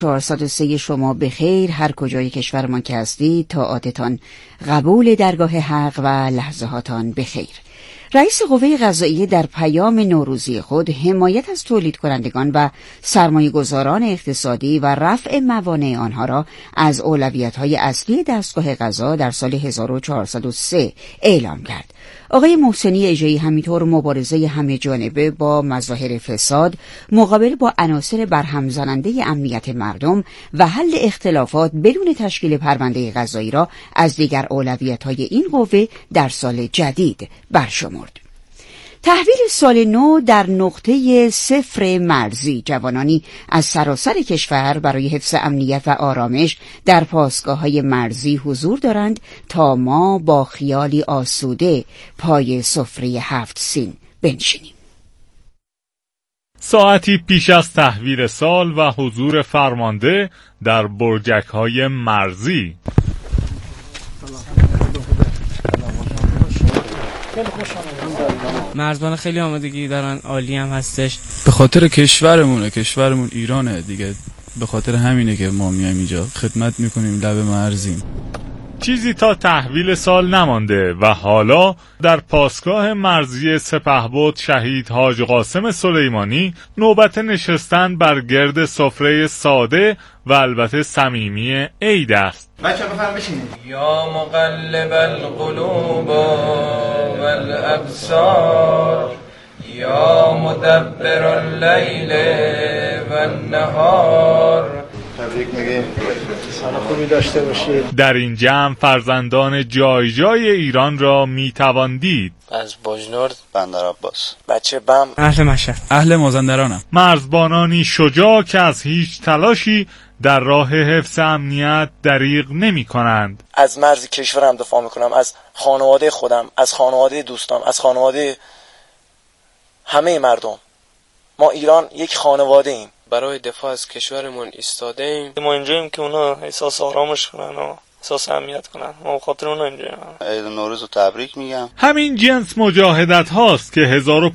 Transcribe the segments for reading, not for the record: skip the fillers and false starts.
403 شما به خیر، هر کجای کشورمان که هستید، طاعاتتان قبول درگاه حق و لحظهاتان به خیر. رئیس قوه قضاییه در پیام نوروزی خود حمایت از تولید کنندگان و سرمایه‌گذاران اقتصادی و رفع موانع آنها را از اولویت‌های اصلی دستگاه قضا در سال 1403 اعلام کرد. آقای محسنی اژه‌ای همینطور مبارزه همه جانبه با مظاهر فساد، مقابله با عناصر برهم زننده امنیت مردم و حل اختلافات بدون تشکیل پرونده قضایی را از دیگر اولویت‌های این قوه در سال جدید برشمرد. تحویل سال نو در نقطه صفر مرزی، جوانانی از سراسر کشور برای حفظ امنیت و آرامش در پاسگاه‌های مرزی حضور دارند تا ما با خیالی آسوده پای سفره 7 سین بنشینیم. ساعتی پیش از تحویل سال و حضور فرمانده در برجک‌های مرزی. مرزبان خیلی آمادگی دارن، عالی هم هستش. به خاطر کشورمون ایرانه دیگه، به خاطر همینه که ما میایم اینجا خدمت میکنیم، لب مرزیم. چیزی تا تحویل سال نمانده و حالا در پاسگاه مرزی سپهبد شهید حاج قاسم سلیمانی نوبت نشستن بر گرد سفره ساده و البته صمیمی عید است. بچه‌ها بفرمایید بشینید. یا مقلب القلوب والابصار یا مدبر اللیل والنهار. تبریک میگیم، سال خوبی داشته باشید. در این جمع فرزندان جای جای ایران را میتوان دید. از بجنورد، بندر عباس، بچه بم، اهل مشهد، اهل مازندرانم. مرزبانانی شجاع که از هیچ تلاشی در راه حفظ امنیت دریغ نمی کنند. از مرز کشورم دفاع میکنم، از خانواده خودم، از خانواده دوستام، از خانواده همه مردم. ما ایران یک خانواده ایم. برای دفاع از کشورمون ایستاده ایم. ما اینجاییم که اونا احساس آرامش کنن و احساس امنیت کنن. ما خاطر اونا اینجاییم. عید نوروز رو تبریک میگم. همین جنس مجاهدت هاست که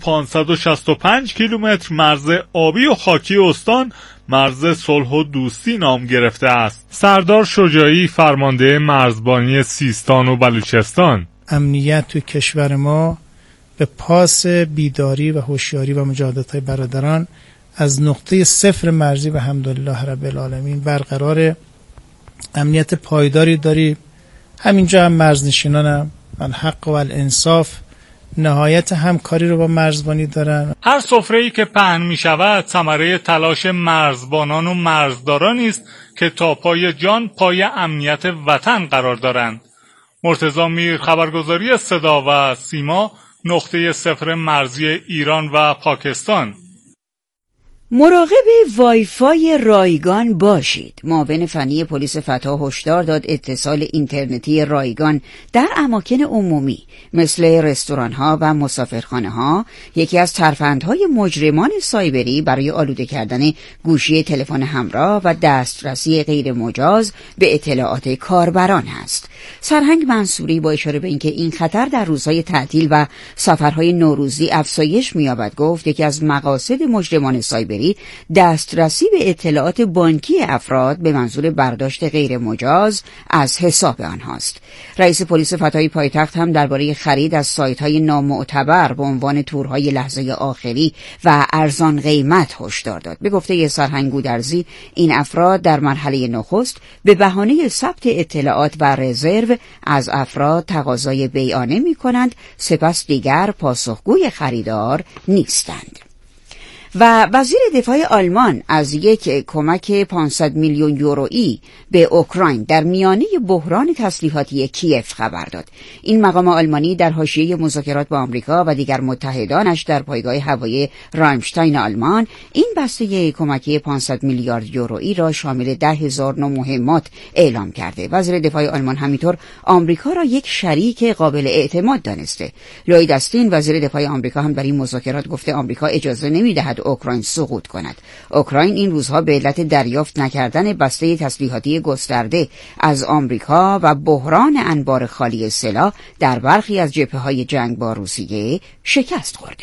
1565 کیلومتر مرز آبی و خاکی استان مرز صلح و دوستی نام گرفته است. سردار شجاعی فرمانده مرزبانی سیستان و بلوچستان: امنیت تو کشور ما به پاس بیداری و هوشیاری و مجاهدت‌های برادران از نقطه صفر مرزی و الحمدلله رب العالمین برقرار. امنیت پایداری داریم. همینجا هم مرزنشینانم الحق و الانصاف نهایت همکاری رو با مرزبانی دارن. هر سفره‌ای که پهن می شود ثمره تلاش مرزبانان و مرزدارانی است که تا پای جان پای امنیت وطن قرار دارند. مرتضی میر، خبرگزاری صدا و سیما، نقطه صفر مرزی ایران و پاکستان. مراقب وایفای رایگان باشید. معاون فنی پلیس فتا هشدار داد اتصال اینترنتی رایگان در اماکن عمومی مثل رستوران‌ها و مسافرخانه‌ها یکی از ترفندهای مجرمان سایبری برای آلوده کردن گوشی تلفن همراه و دسترسی غیر مجاز به اطلاعات کاربران است. سرهنگ منصوری با اشاره به اینکه این خطر در روزهای تعطیل و سفرهای نوروزی افزایش می‌یابد گفت یکی از مقاصد مجرمان سایبری دسترسی به اطلاعات بانکی افراد به منظور برداشت غیر مجاز از حساب آنهاست. رئیس پلیس فتای پایتخت هم درباره خرید از سایت‌های نامعتبر به عنوان تورهای لحظه آخری و ارزان قیمت هشدار داد. به گفته سرهنگ گودرزی این افراد در مرحله نخست به بهانه ثبت اطلاعات و رزرو از افراد تقاضای بیعانه می‌کنند، سپس دیگر پاسخگوی خریدار نیستند. و وزیر دفاع آلمان از یک کمک 500 میلیون یورویی به اوکراین در میانه بحران تسلیحاتی کیف خبر داد. این مقام آلمانی در حاشیه مذاکرات با آمریکا و دیگر متحدانش در پایگاه هوایی رایمشتاین آلمان این بسته کمکی 500 میلیارد یورویی را شامل 10,000 نوع مهمات اعلام کرده. وزیر دفاع آلمان همینطور آمریکا را یک شریک قابل اعتماد دانسته. لوید استین وزیر دفاع آمریکا هم در این مذاکرات گفته آمریکا اجازه نمی‌دهد اوکراین سقوط کند. اوکراین این روزها به علت دریافت نکردن بسته تسلیحاتی گسترده از آمریکا و بحران انبار خالی سلاح در برخی از جبهه‌های جنگ با روسیه شکست خورده.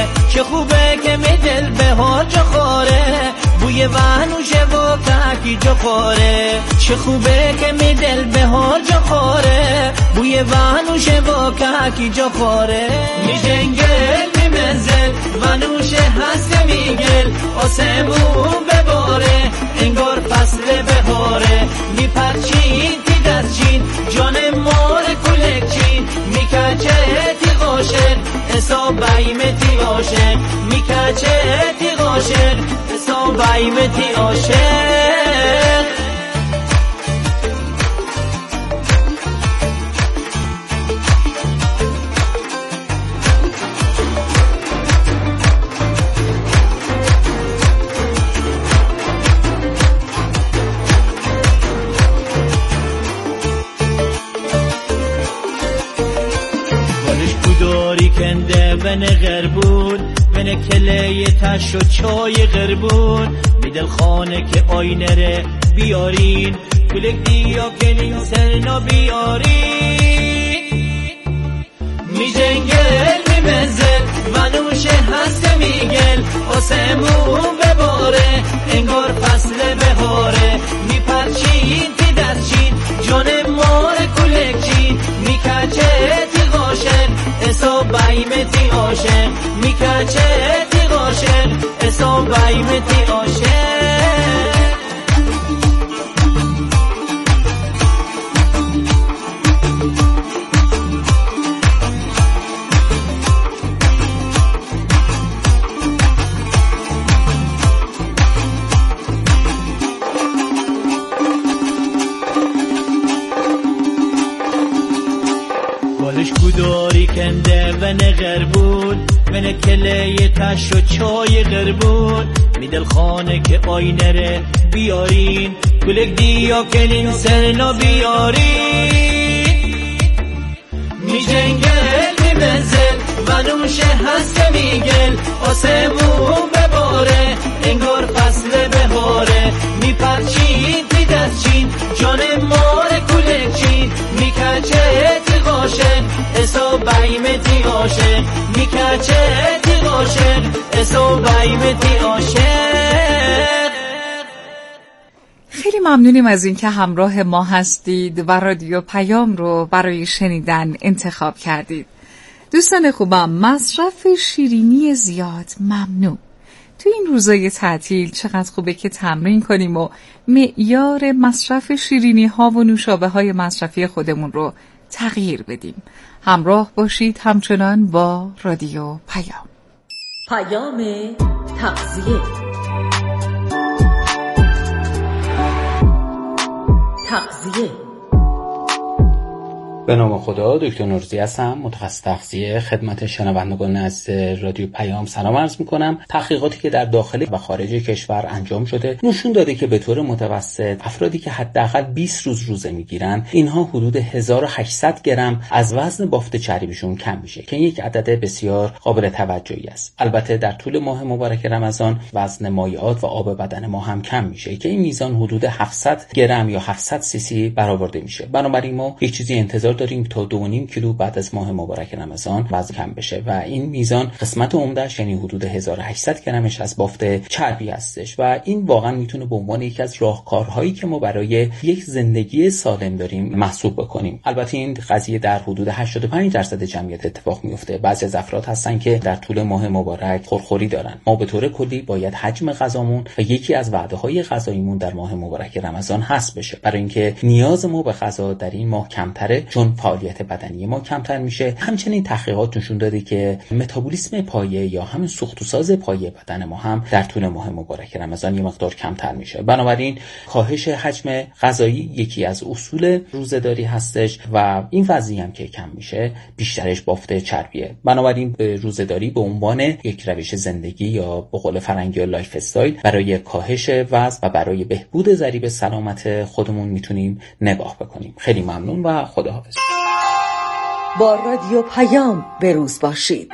چه خوبه که می دل بهار جا خوره، بوی ونوشه و کهکی جا خوره. چه خوبه که می دل بهار جا خوره، بوی ونوشه و کهکی جا خوره. می جنگل می منزل ونوشه هست میگل، آسمون بباره انگار فصل بهاره. می پرچین تی دستچین جان مار کلکچین، می کچه تی غاشق حساب بایمتی عاشق، می کچه تی غاشق حساب بایمتی عاشق. کنده بن غربون بن کله تش و چای غربون، میدل خانه که آینه ره بیارین، کلک دیا کنین سرنا بیارین. می جنگل می منزل ونوشه هست میگل، آسمون بباره انگار فصل بهاره. می پرچین تی دستچین جان مار کلکچین، می کچه تی غاشق حساب بایمتی عاشق، می کچه تی غاشق حساب بایمتی عاشق. کداری کنده ون غربون من کله تش و چای غربون، میدل خانه که آینه ره بیارین، کلک دیا کنین سرنا بیارین. می جنگل می منزل ونوشه هست میگل، آسمون بباره انگار فصل بهاره. می پرچین تی دستچین جان مار کلکچین، می کچه تی غاشق حساب بایمتی عاشق، می کچه تی غاشق حساب بایمتی عاشق. خیلی ممنونیم از اینکه همراه ما هستید و رادیو پیام رو برای شنیدن انتخاب کردید. دوستان خوبم، مصرف شیرینی زیاد ممنوع. تو این روزای تعطیل چقدر خوبه که تمرین کنیم و معیار مصرف شیرینی ها و نوشابه های مصرفی خودمون رو تغییر بدیم. همراه باشید همچنان با رادیو پیام. پیام تغذیه. تغذیه. به نام خدا، دکتر نوروزی هستم، متخصص تغذیه. خدمت شنوندگان از رادیو پیام سلام عرض می‌کنم. تحقیقاتی که در داخل و خارج کشور انجام شده نشون داده که به طور متوسط افرادی که حداقل 20 روز روزه میگیرن، اینها حدود 1800 گرم از وزن بافت چربیشون کم میشه که یک عدد بسیار قابل توجهی است. البته در طول ماه مبارک رمضان وزن مایعات و آب بدن ما هم کم میشه که این میزان حدود 700 گرم یا 700 سی سی برآورده میشه. بنابراین ما یک چیزی انتظار داریم تا 2.5 کیلو بعد از ماه مبارک رمضان وزن کم بشه و این میزان قسمت عمده‌اش یعنی حدود 1800 گرمش از بافت چربی هستش و این واقعا میتونه به عنوان یکی از راهکارهایی که ما برای یک زندگی سالم داریم محسوب بکنیم. البته این قضیه در حدود 85% جمعیت اتفاق میفته. بعضی از افراد هستن که در طول ماه مبارک خورخوری دارن. ما به طور کلی باید حجم غذامون و یکی از وعده‌های غذاییمون در ماه مبارک رمضان حذف بشه، برای اینکه نیاز ما به غذا در این ماه کمتره چون فعالیت بدنی ما کمتر میشه. همچنین تحقیقات نشون داده که متابولیسم پایه یا همین سوخت و ساز پایه بدن ما هم در طول ماه مبارک رمضان یه مقدار کمتر میشه. بنابراین کاهش حجم غذایی یکی از اصول روزه‌داری هستش و این وضعی هم که کم میشه بیشترش بافت چربیه. بنابراین روزه‌داری به عنوان یک روش زندگی یا به قول فرنگی لایف استایل برای کاهش وزن و برای بهبود ضریب سلامت خودمون میتونیم نگاه بکنیم. خیلی ممنون و خداحافظ. با رادیو پیام به روز باشید.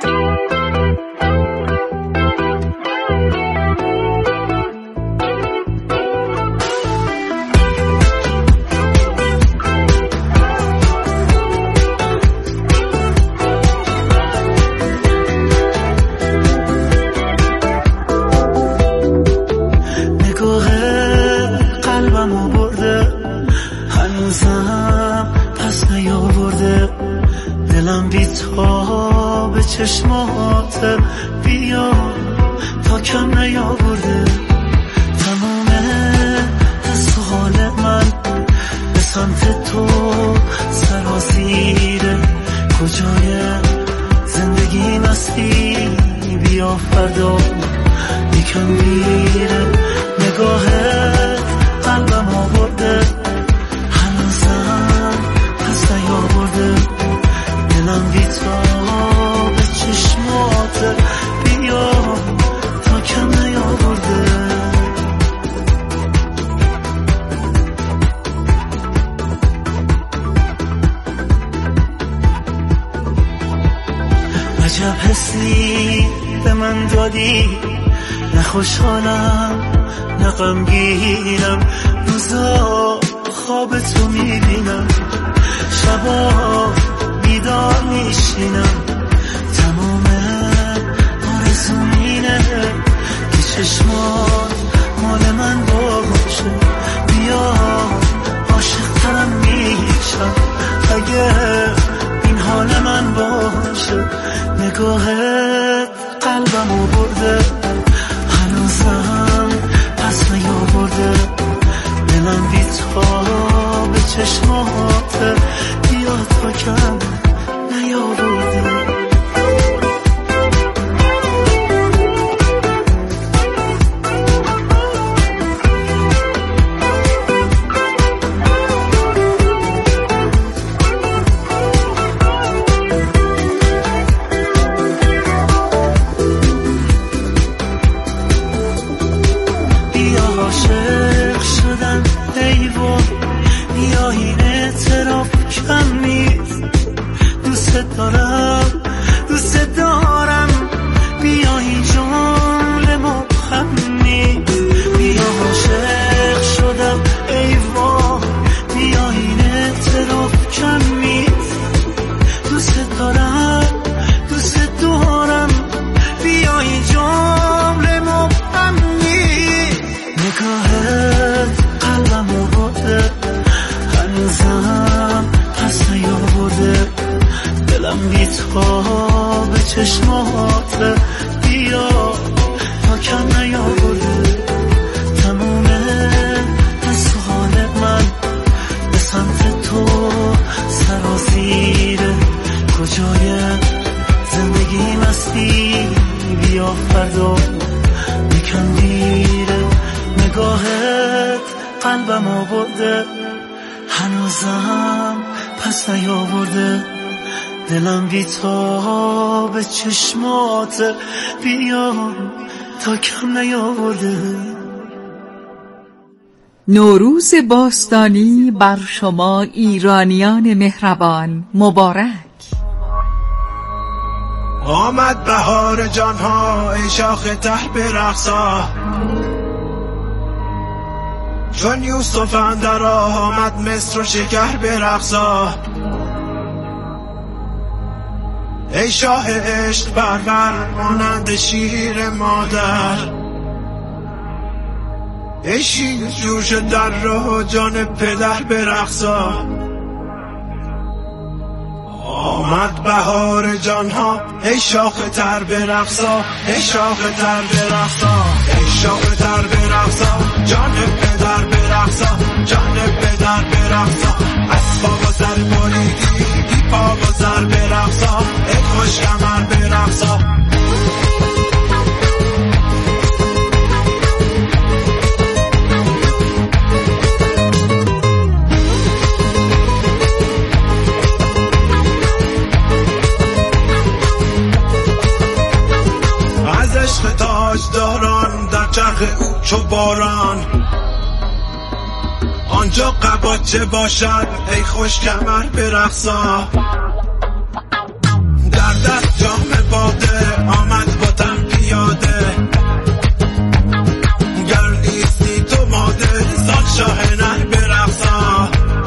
تا کم نیاورده تمام حس و حال من به سمت تو سرازیره کجای زندگی مستی بیا فردا یکم میره نگاه قلبم آورده هنوزم پس نیاورده دلم بی تو به چشمات بیا تا کم نیاورده عجب حسی به من دادی نه خوشحالم نه غمگینم روزا خواب تو میبینم شبا بیدار میشینم تمام آرزوم اینه که چشمات مال من باشه بیا عاشق‌ترم میشم اگه این حال من باشه نگاهت قلبمو برده هنوزم پس نیاورده دلم بی تو به چشمات بیا تا کم نیاورده دوست دارم بیا این جمله مبهم نیست بیا عاشق شدم ای وای بیا این اعتراف کم نیست دوست دارم بیا این جمله مبهم نیست نگاهت قلبمو برده هنوزم پس نیاورده دلم بی تو به چشمات بیا تا کم نیاورده تموم حس و حال من به سمت تو سرازیره کجای زندگی مستی بیا فردا یکم دیره نگاهت قلبم آورده هنوزم پس نیاورده دلم بی تو به چشمات بیا تا کم نیاورده نوروز باستانی بر شما ایرانیان مهربان مبارک. آمد بهار جانها ای شاخ ته برقصا چون یوسف اندر آمد مصر و شکر برقصا ای شاه عشق برور مانند شیر مادر ای شیر جوش در راه جان پدر برقصا آمد بهار جانها ای شاخ تر برقصا ای شاخ تر برقصا ای شاخ تر برقصا جان پدر برقصا جان پدر برقصا از پا و سر بریدی بی پا و سر برقصا ای خوش کمر برقصا عشق تاجداران در چرخ او چو باران آنجا قباچه باشد ای خوش کمر برقصا در دست جام باده آمد با تن پیاده گردیستی تو ماده زان شاه نر برقصا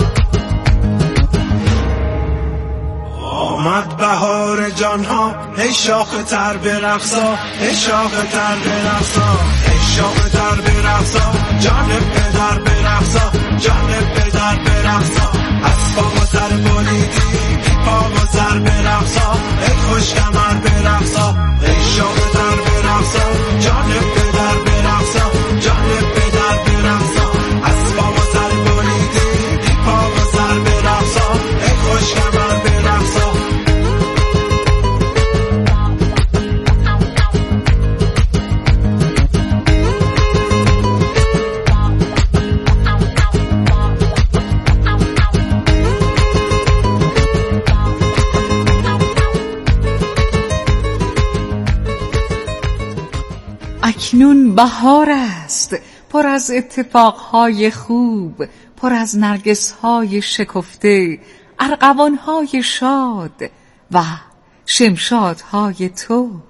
آمد بهار جانها ای شاخ تر برقصا ای شاخ تر برقصا ای شاخ تر برقصا جان پدر برقصا جان پدر برقصا از پا و سر بریدی بی پا و سر برقصا ای خوش کمر برقصا ای شاخ تر برقصا جان اکنون بهار است، پر از اتفاقهای خوب، پر از نرگسهای شکفته، ارغوانهای شاد و شمشادهای ترد.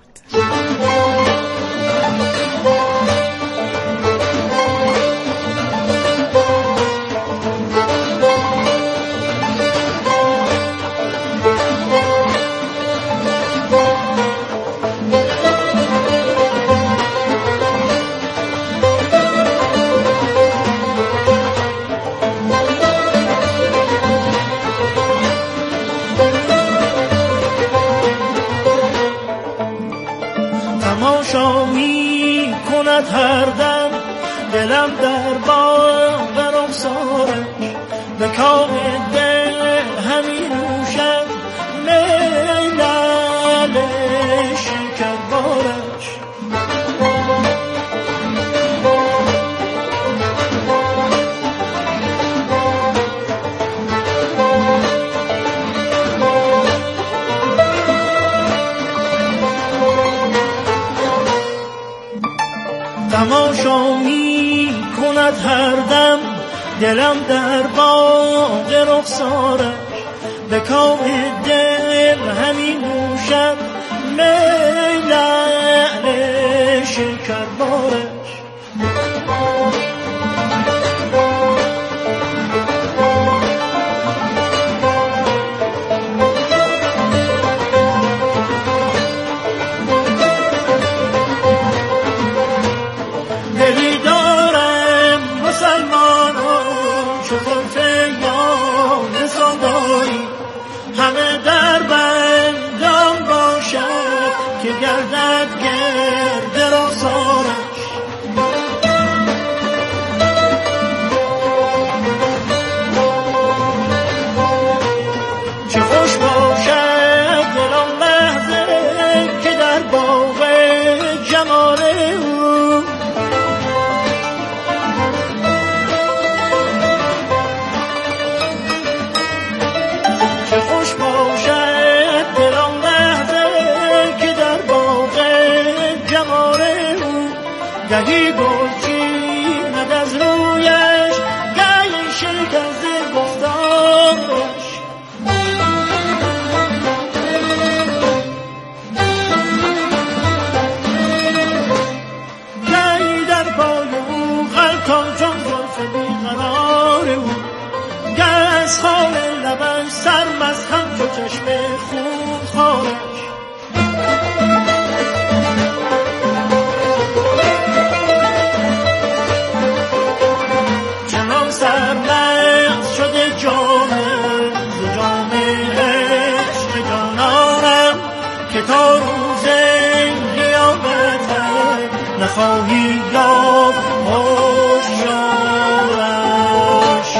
تماشا می کند هر دم دلم در باغ رخسارش، به کام دل همی نوشم می لعل شکربارش. تماشا می کند هر دم دلم در باغ رخسارش، به کام دل همی نوشم می لعل شکربارش. همه در بندم باشد که گردد گرد رخسارش. چه خوش باشد دلم لحظه که در باغ جمال او گهی گل چیند از رویش، گهی شکست گفتارش. گهی در پای او غلطان چون زلف بیقرار او، گه از خال لبش سرمست همچو چشم خونخوارش. تا روز قیامت نخواهی یافت هوشیارش.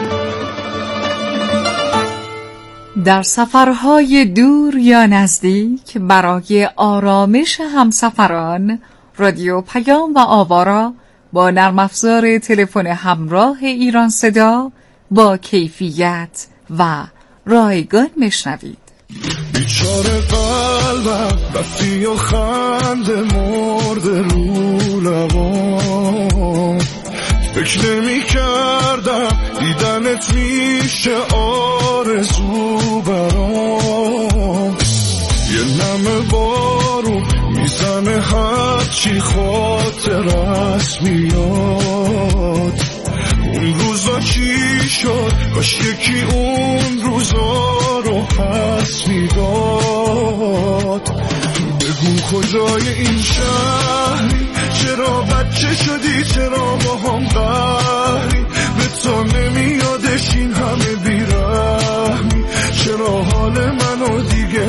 در سفرهای دور یا نزدیک برای آرامش همسفران، رادیو پیام و آوا با نرم افزار تلفن همراه ایران صدا با کیفیت و رایگان میشنوید. بیچاره قلبم رفتی و خنده مرده رو لبام، فکر نمی کردم دیدنت میشه آرزو برام. یه نم بارون میزنه هرچی خاطرت میاد. اون روزا چی شد؟ کاش یکی اون روزا رو پس میداد. بگو کجای این شهری؟ چرا بچه شدی؟ چرا با هم قهری؟ به تو نمیادش این همه بیرحمی؟ چرا حال منو دیگه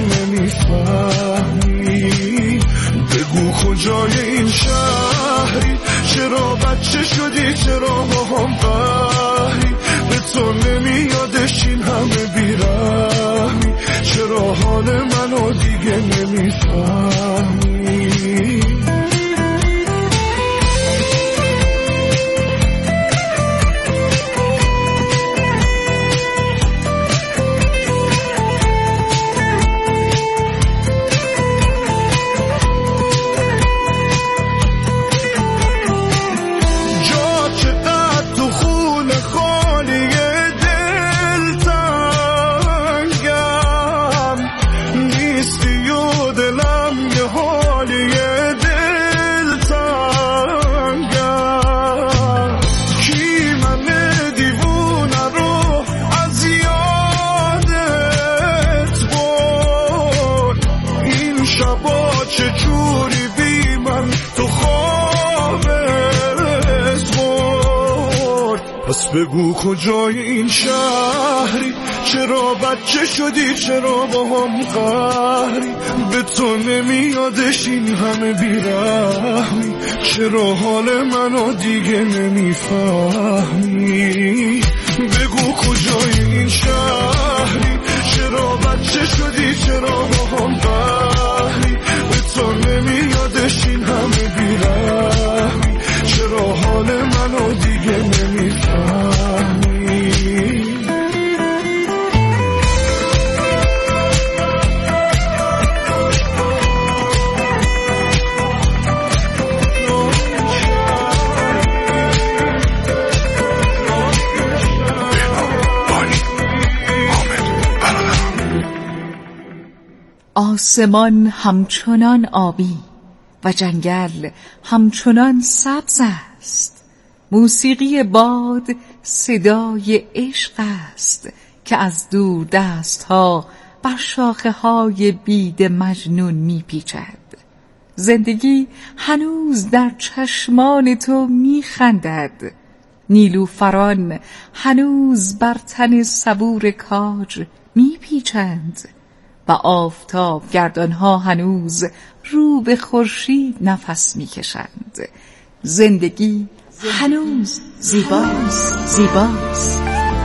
نمیفهمی؟ بگو کجای این شهری؟ چرا بچه شدی؟ چرا با هم قهری؟ به تو نمیادش این همه بیرحمی؟ چرا حال منو دیگه نمیفهمی؟ بگو کجای این شهری، چرا بچه شدی، چرا با هم قهری، به تو نمیادش این همه بیرحمی، چرا حال منو دیگه نمیفهمی. بگو کجای این شهری، چرا بچه شدی، چرا با هم قهری، به تو نمیادش این همه بیرحمی، چرا حال منو دیگه نمیفهمی. آسمان همچنان آبی و جنگل همچنان سبز است. موسیقی باد صدای عشق است که از دور دستها بر شاخه های بید مجنون میپیچد. زندگی هنوز در چشمان تو میخندد. نیلوفران هنوز بر تن صبور کاج میپیچند و آفتاب گردانها هنوز رو به خورشید نفس میکشند. زندگی هنوز زیباست، زیباست.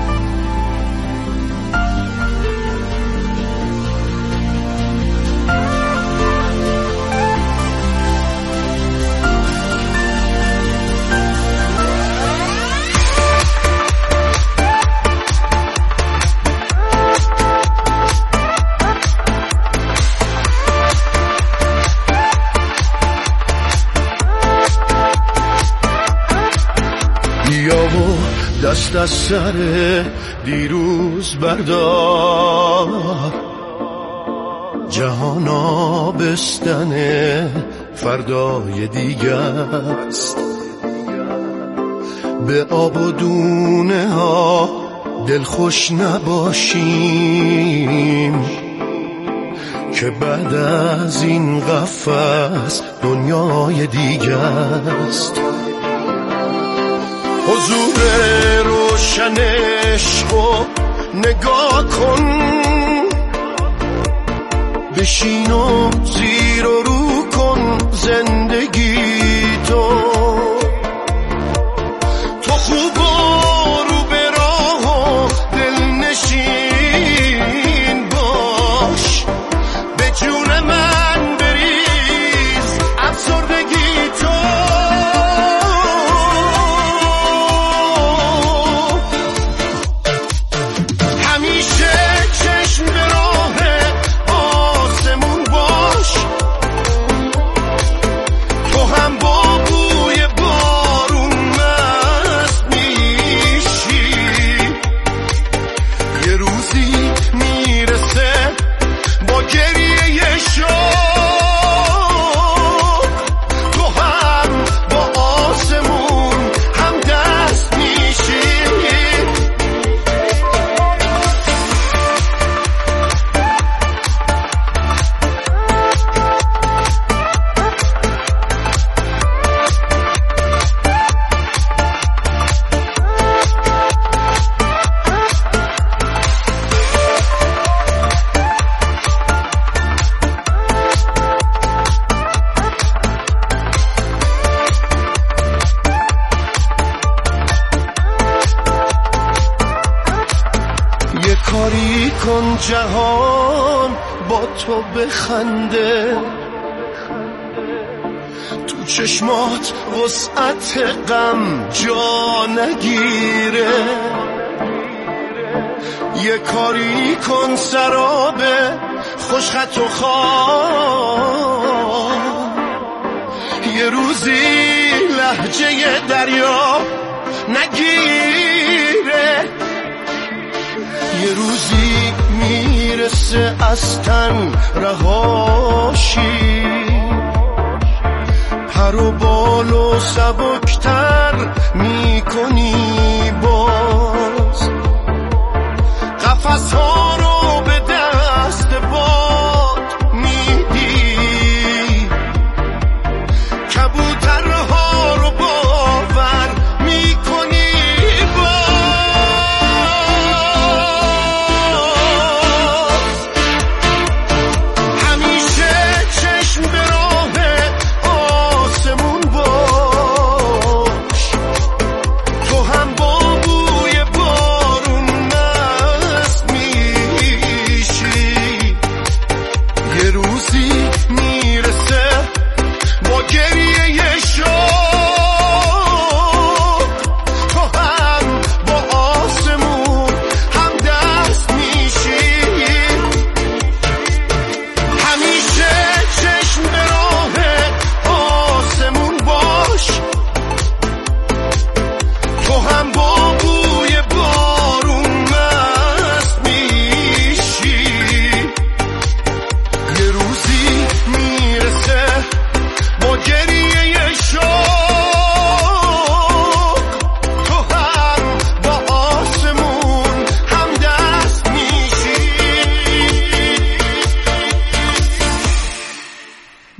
دست از سر دیروز بردار، جهان آبستن فردای دیگه است. به آب و دونه ها دلخوش نباشیم که بعد از این قفس دنیای دیگه است. حضور روشن عشقو نگاه کن، بشین و زیر و رو کن زندگی تو خوب و رو به راه و دلنشین باش، به جون من بریز افسردگی تو. کاری کن جهان با تو بخنده، تو چشمات وسعت غم جا نگیره. یه کاری کن سراب خوشخط و خواب، یه روزی لهجه دریا نگیره. یه روزی میرسه از تن رهاشی، پر و بال و سبکتر میکنی باز، قفس ها رو به دست باد میدی، کبوترها رو باور میکنی باز.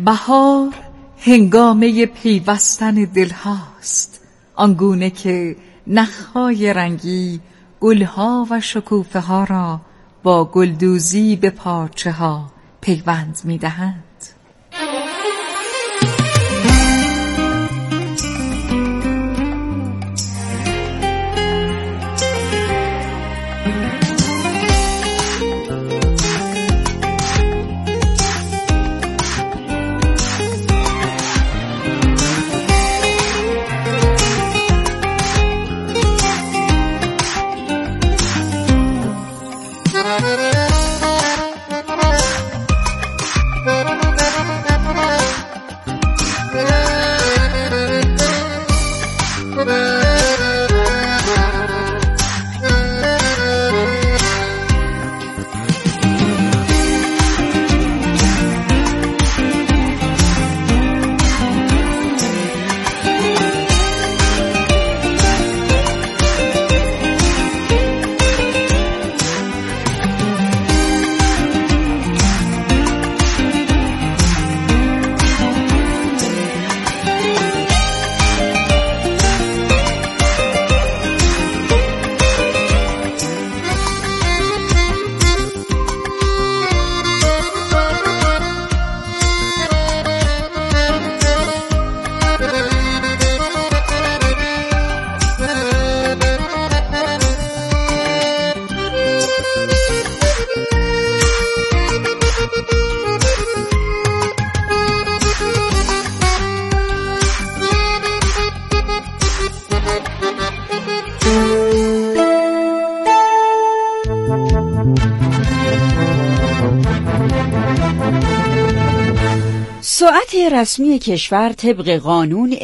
بهار هنگامه پیوستن دلهاست، آنگونه که نخهای رنگی گلها و شکوفه ها را با گلدوزی به پارچه ها پیوند می دهند. ساعت رسمی کشور طبق قانون